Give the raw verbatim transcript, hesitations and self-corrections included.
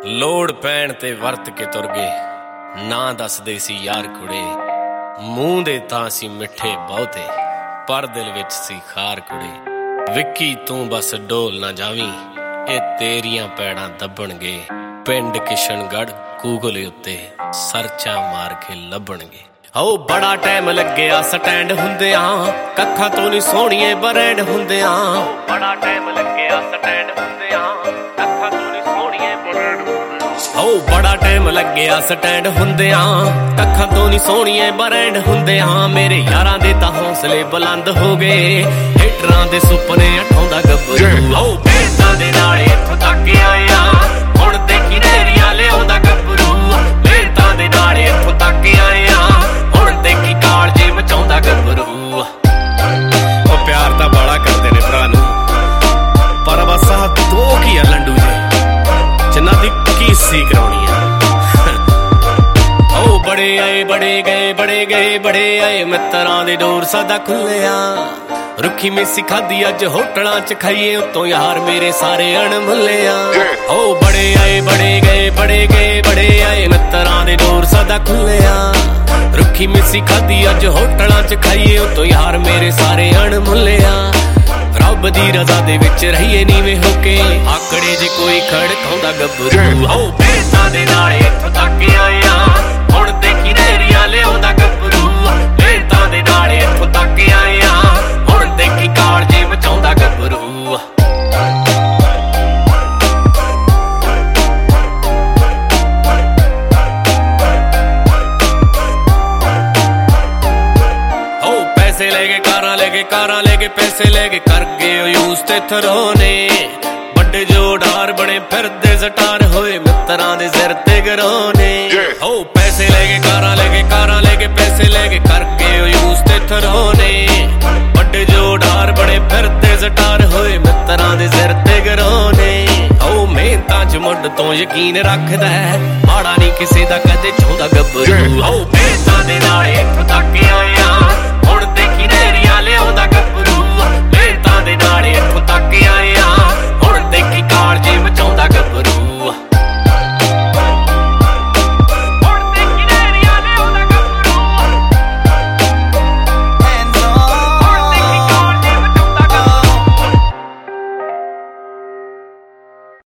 ਲੋੜ ਪੈਣ ਤੇ ਵਰਤ ਕੇ ਤੁਰ ਗਏ, ਨਾ ਦੱਸਦੇ ਸੀ ਯਾਰ ਕੁੜੇ। ਮੂੰਹ ਦੇ ਤਾਂ ਸੀ ਮਿੱਠੇ ਬਹੁਤੇ, ਪਰ ਦਿਲ ਵਿੱਚ ਸੀ ਖਾਰ ਕੁੜੇ। ਵਿੱਕੀ ਤੂੰ ਬਸ ਡੋਲ ਨਾ ਜਾਵੀਂ, ਇਹ ਤੇਰੀਆਂ ਪੈੜਾਂ ਦੱਬਣਗੇ। ਪਿੰਡ ਕਿਸ਼ਨਗੜ੍ਹ ਗੂਗਲ ਉੱਤੇ ਸਰਚਾਂ ਮਾਰ ਕੇ ਲੱਭਣਗੇ। ਓ ਬੜਾ ਟਾਈਮ ਲੱਗਿਆ ਸਟੈਂਡ ਹੁੰਦਿਆਂ, ਕੱਖਾਂ ਤੋਂ ਨੀ ਸੋਹਣੀਏ ਬਰੈਂਡ ਹੁੰਦਿਆਂ। ਬੜਾ ਟਾਈਮ ਲੱਗਿਆ ਸਟੈਂਡ ਹੁੰਦਿਆਂ, ਕੱਖਾਂ ਤੋਂ ਨੀ ਸੋਹਣੀਏ ਬਰੈਂਡ ਹੁੰਦਿਆਂ। ਓ ਬੜਾ ਟਾਈਮ ਲੱਗਿਆ ਸਟੈਂਡ ਹੁੰਦਿਆਂ, ਕੱਖਾਂ ਤੋਂ ਨੀ ਸੋਹਣੀਏ ਬਰੈਂਡ ਹੁੰਦਿਆਂ। ਮੇਰੇ ਯਾਰਾਂ ਦੇ ਤਾਂ ਹੌਸਲੇ ਬੁਲੰਦ ਹੋ ਗਏ, ਹੇਟਰਾਂ ਦੇ ਸੁਪਨੇ ਉਠਾਉਂਦਾ ਗੱਭਰੂ। ਓ ਭੇਡਾਂ ਦੇ ਨਾਲ ਇੱਥੋਂ ਤੱਕ ਆਇਆ, ਹੁਣ ਦੇਖੀ ਨਹਿਰੀਆਂ ਲਿਆਉਂਦਾ ਗੱਭਰੂ। ਭੇਡਾਂ ਦੇ ਨਾਲ ਇੱਥੋਂ ਤੱਕ ਆਇਆ, ਹੁਣ ਦੇਖੀ ਕਾਲਜੇ ਮਚਾਉਂਦਾ ਗੱਭਰੂ। ਉਹ ਪਿਆਰ ਤਾਂ ਬਾਲਾ ਕਰਦੇ ਨੇ ਭਰਾ ਨੂੰ, ਪਰ ਬਸ ਆਹ ਦੋ ਕੀ ਆ ਲੰਡੂ ਜੇ, ਜਿਨ੍ਹਾਂ ਦੀ ਕੀਸੀ ਕਰਾਉਣੀ ਆ। ਉਹ ਬੜੇ ਆਏ ਬੜੇ ਗਏ, ਬੜੇ ਗਏ ਬੜੇ ਆਏ, ਮਿੱਤਰਾਂ ਦੇ ਡੋਰ ਸਦਾ ਖੁੱਲਿਆ। ਰੁੱਖੀ ਮੇਸੀ ਖਾਦੀ ਅੱਜ ਹੋਟਲਾਂ ਚ ਖਾਈਏ, ਉੱਤੋਂ ਯਾਰ ਮੇਰੇ ਸਾਰੇ ਅਣਮੁੱਲਿਆ। ਉਹ ਬੜੇ ਆਏ ਬੜੇ ਗਏ, ਬੜੇ ਗਏ ਬੜੇ ਆਏ, ਮਿੱਤਰਾਂ ਦੇ ਡੋਰ ਸਦਾ ਖੁੱਲਿਆ। ਰੁੱਖੀ ਮੇਸੀ ਖਾਦੀ ਅੱਜ ਹੋਟਲਾਂ ਚ ਖਾਈਏ, ਉੱਤੋਂ ਯਾਰ ਮੇਰੇ ਸਾਰੇ ਅਣਮੁੱਲਿਆ। ਰੱਬ ਦੀ ਰਜ਼ਾ ਦੇ ਵਿੱਚ ਰਹੀਏ ਨੀਵੇਂ ਹੋ ਕੇ, ਆਕੜੇ ਜੇ ਕੋਈ ਖੜਕਾਉਂਦਾ ਗੱਭਰੂ। ਓ ਭੇਡਾਂ ਦੇ ਨਾਲ ਇੱਥੋਂ ਤੱਕ ਆਇਆ, ਹੁਣ ਦੇਖੀ ਨਹਿਰੀਆਂ ਲਿਆਉਂਦਾ ਗੱਭਰੂ। ਭੇਡਾਂ ਦੇ ਨਾਲ ਇੱਥੋਂ ਤੱਕ ਆਇਆ, ਹੁਣ ਦੇਖੀ ਕਾਲਜੇ ਮਚਾਉਂਦਾ ਗੱਭਰੂ। ਪੈਸੇ ਲੈ ਕੇ ਕਾਰਾਂ ਲੈ ਕੇ ਕਾਰਾਂ ਲੈ ਕੇ ਪੈਸੇ ਲੈ ਕੇ ਕਰ ਗਏ ਯੂਸ ਤੇ ਥਰੋਨੇ। ਵੱਡੇ ਜੋ ਡਾਰ ਬਣੇ ਫਿਰਦੇ ਸਟਾਰ ਹੋਏ, ਮਿੱਤਰਾਂ ਦੇ ਸਿਰ ਤੇ ਗਰੋਨੇ। ਹੋ ਪੈਸੇ ਲੈ ਕੇ ਕਾਰਾਂ ਲੈ ਕੇ ਕਾਰਾਂ ਲੈ ਕੇ ਪੈਸੇ ਲੈ ਕੇ ਕਰ ਗਏ ਯੂਸ ਤੇ ਥਰੋਨੇ। ਵੱਡੇ ਜੋ ਡਾਰ ਬਣੇ ਫਿਰਦੇ ਸਟਾਰ ਹੋਏ, ਮਿੱਤਰਾਂ ਦੇ ਸਿਰ ਤੇ ਗਰੋਨੇ। ਹੋ ਮਿਹਨਤਾਂ ਚ ਮੁੱਢ ਤੋਂ ਯਕੀਨ ਰੱਖਦਾ, ਮਾੜਾ ਨਹੀਂ ਕਿਸੇ ਦਾ ਕਦੇ ਚਾਹੁੰਦਾ ਗੱਭਰੂ। ਹੋ ਭੇਡਾਂ ਦੇ ਨਾਲ ਇੱਥੋਂ ਤੱਕ